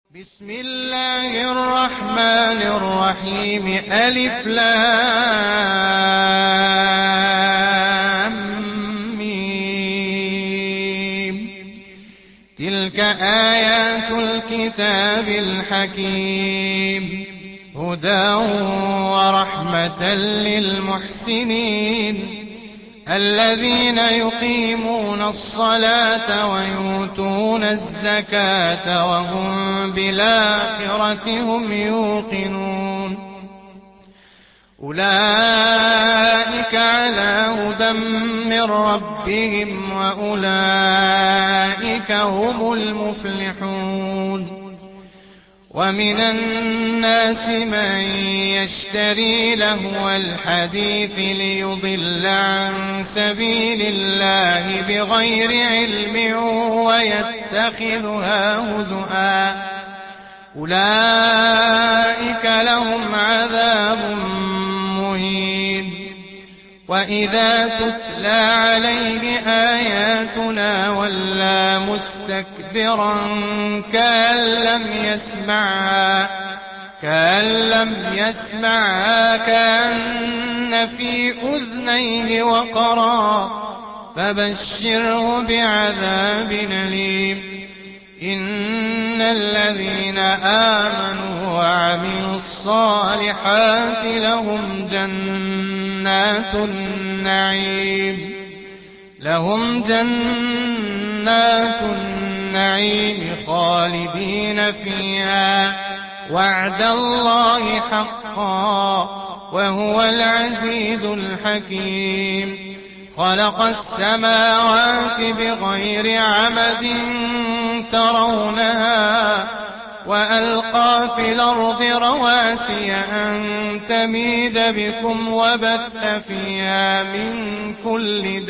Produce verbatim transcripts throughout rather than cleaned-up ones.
بسم الله الرحمن الرحيم. ألف لام ميم. تلك آيات الكتاب الحكيم، هدى ورحمة للمحسنين الذين يقيمون الصلاة ويؤتون الزكاة وهم بالآخرة هم يوقنون. أولئك على هدى من ربهم وأولئك هم المفلحون. ومن الناس من يشتري لهو الحديث ليضل عن سبيل الله بغير علم ويتخذها هزؤا، أولئك لهم عذاب مهين. وإذا تتلى عليه آياتنا ولى مستكبرا كأن لم يسمعها كأن لم يسمعها كأن في أذنيه وقرا، فبشره بعذاب أليم. إن الذين آمنوا وعملوا الصالحات لهم جنات النعيم لهم جنات النعيم خالدين فيها، وعد الله حقا وهو العزيز الحكيم. خلق السماوات بغير عمد ترونها وألقى في الأرض رواسي أن تميد بكم وبث فيها من كل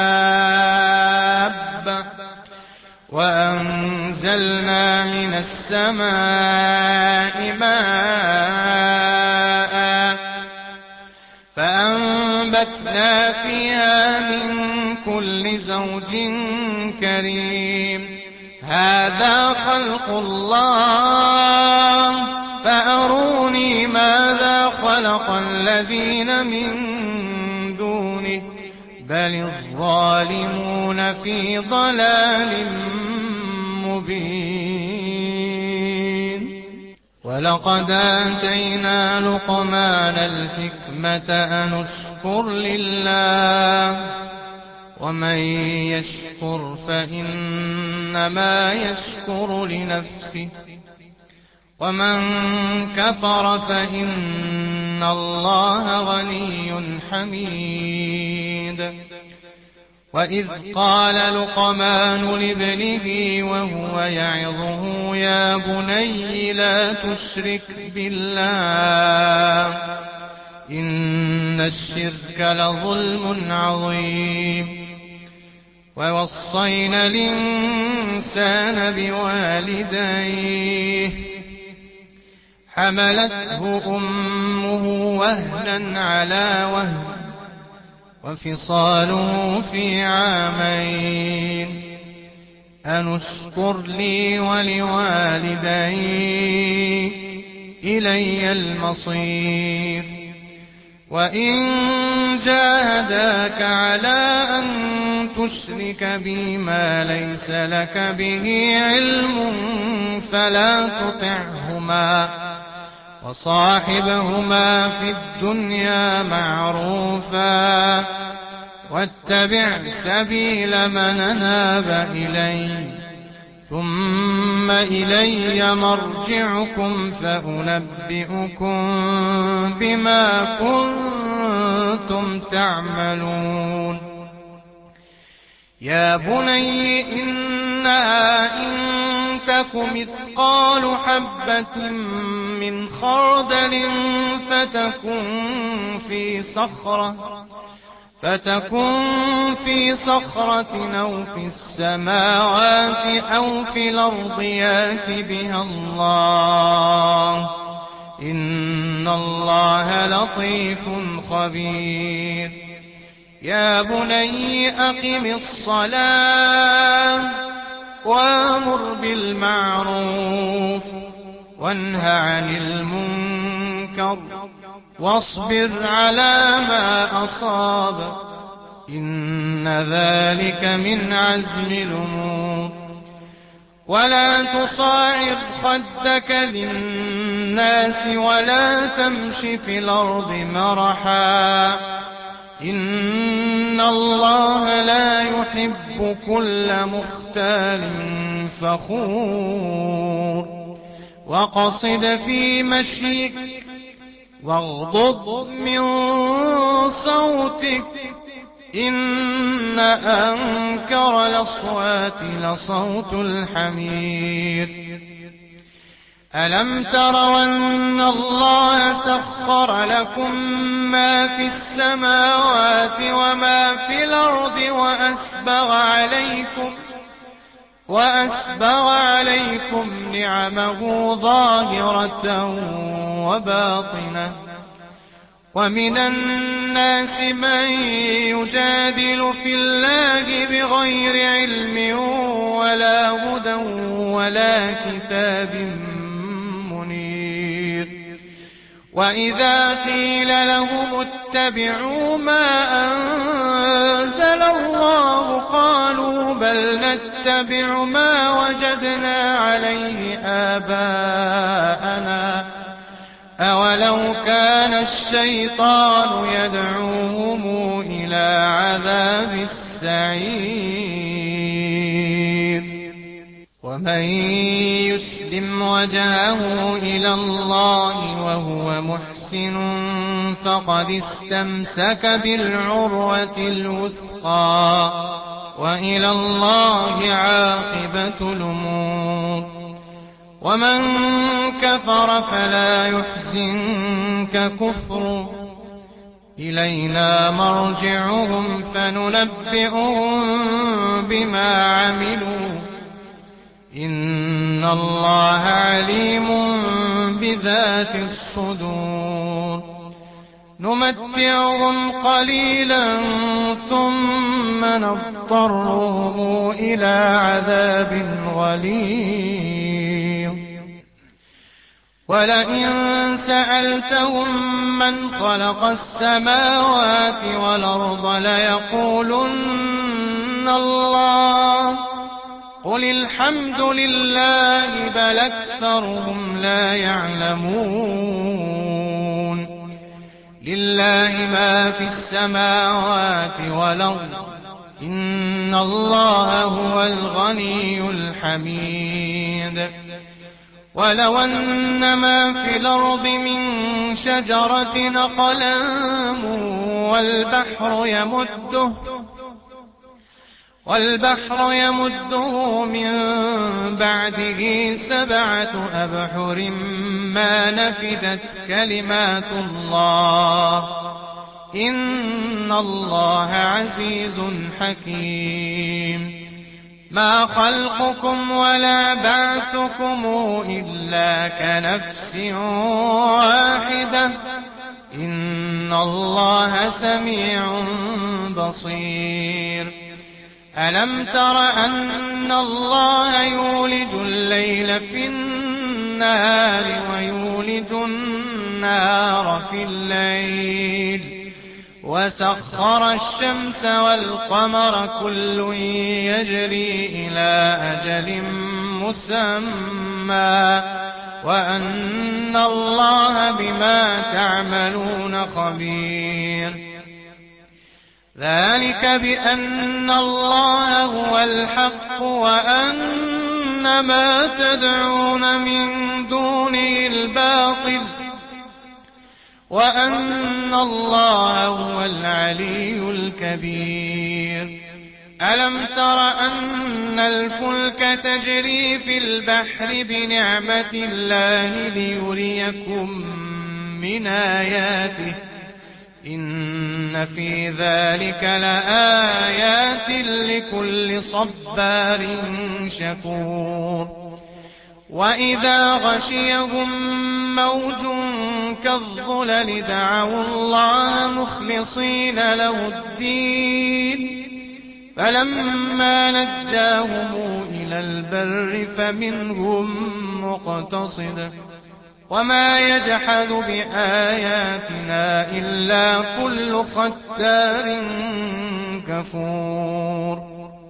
دابة، وأنزلنا من السماء ماء فأنبتنا فيها من كل زوج كريم. هذا خلق الله فأروني ماذا خلق الذين من دونه بل الظالمون في ضلال مبين. ولقد آتينا لقمان الحكمة أن اشكر لله ومن يشكر فإنما يشكر لنفسه ومن كفر فإن الله غني حميد. وإذ قال لقمان لابنه وهو يعظه يا بني لا تشرك بالله إن الشرك لظلم عظيم. ووصينا الإنسان بوالديه حملته أمه وهنا على وهن وفصاله في عامين أن اشكر لي ولوالدي إلي المصير. وإن جاهداك على أن تشرك بي ما ليس لك به علم فلا تطعهما وصاحبهما في الدنيا معروفا واتبع سبيل من أناب إلي ثم إلي مرجعكم فأنبئكم بما كنتم تعملون. يا بني إنها إن تك مثقال حبة من خردل فتكن في صخرة فتكن في صخرة أو في السماوات أو في الأرض يأت بها الله إن الله لطيف خبير. يا بني أقم الصلاة وأمر بالمعروف وانه عن المنكر واصبر على ما أصاب إن ذلك من عزم الأمور ولا تصاعد خدك للناس ولا تمش في الأرض مرحا إن الله لا يحب كل مختال فخور وقصد في مشيك واغضض من صوتك إن أنكر الأصوات لصوت الحمير ألم تروا أن الله سخر لكم ما في السماوات وما في الأرض وأسبغ عليكم وأسبغ عليكم نعمه ظاهرة وباطنة ومن الناس من يجادل في الله بغير علم ولا هدى ولا كتاب منير وإذا قيل لهم اتبعوا ما أنزل الله قالوا بل نتبع ما وجدنا عليه آباءنا أولو كان الشيطان يدعوهم إلى عذاب السعير ومن يسلم وجهه إلى الله وهو محسن فقد استمسك بالعروة الوثقى وإلى الله عاقبة الأمور ومن كفر فلا يحزنك كفره إلينا مرجعهم فننبئهم بما عملوا إن الله عليم بذات الصدور نمتعهم قليلا ثم نضطرهم إلى عذاب غليظ ولئن سألتهم من خلق السماوات والأرض ليقولن الله قل الحمد لله بل أكثرهم لا يعلمون لله ما في السماوات والأرض إن الله هو الغني الحميد ولو أن ما في الأرض من شجرة أقلام والبحر يمده والبحر يمده من بعده سبعة أبحر ما نفدت كلمات الله إن الله عزيز حكيم ما خلقكم ولا بعثكم إلا كنفس واحدة إن الله سميع بصير ألم تر أن الله يولج الليل في النهار ويولج النهار في الليل وسخر الشمس والقمر كل يجري إلى أجل مسمى وأن الله بما تعملون خبير ذلك بأن الله هو الحق وأن ما تدعون من دونه الباطل وأن الله هو العلي الكبير ألم تر أن الفلك تجري في البحر بنعمة الله ليريكم من آياته إن في ذلك لآيات لكل صبار شكور وإذا غشيهم موج كالظلل دعوا الله مخلصين له الدين فلما نجاهم إلى البر فمنهم مقتصد وما يجحد بآياتنا إلا كل ختار كفور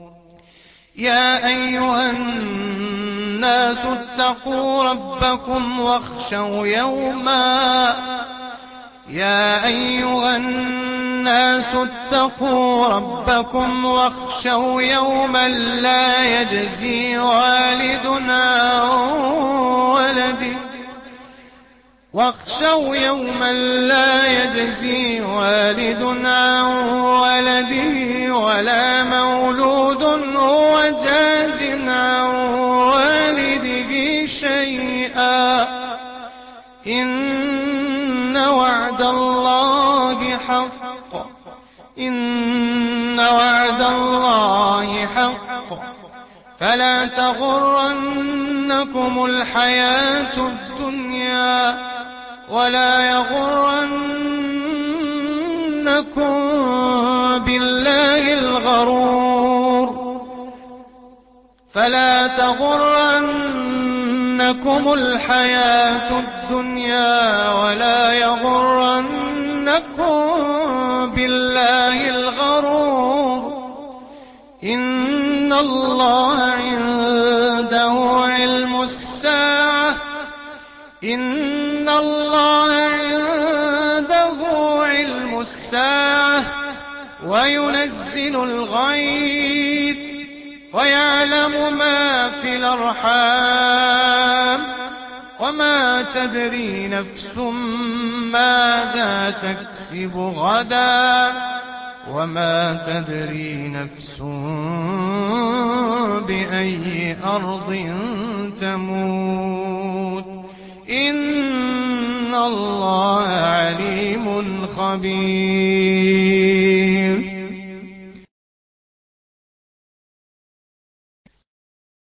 يا أيها الناس اتقوا ربكم واخشوا يوما يا أيها الناس اتقوا ربكم واخشوا يوما لا يجزي والد عن ولده واخشوا يوما لا يجزي والد عن ولده ولا مولود هو جاز عن والده شيئا إن وعد الله حق إن وعد الله حق فلا تغرنكم الحياة الدنيا ولا يغرنكم بالله الغرور فلا تغرنكم الحياة الدنيا ولا يغرنكم بالله الغرور إن الله عنده علم الساعة إن الله عنده علم الساعة وينزل الغيث ويعلم ما في الأرحام وما تدري نفس ماذا تكسب غدا وما تدري نفس بأي أرض تموت إن الله عليم خبير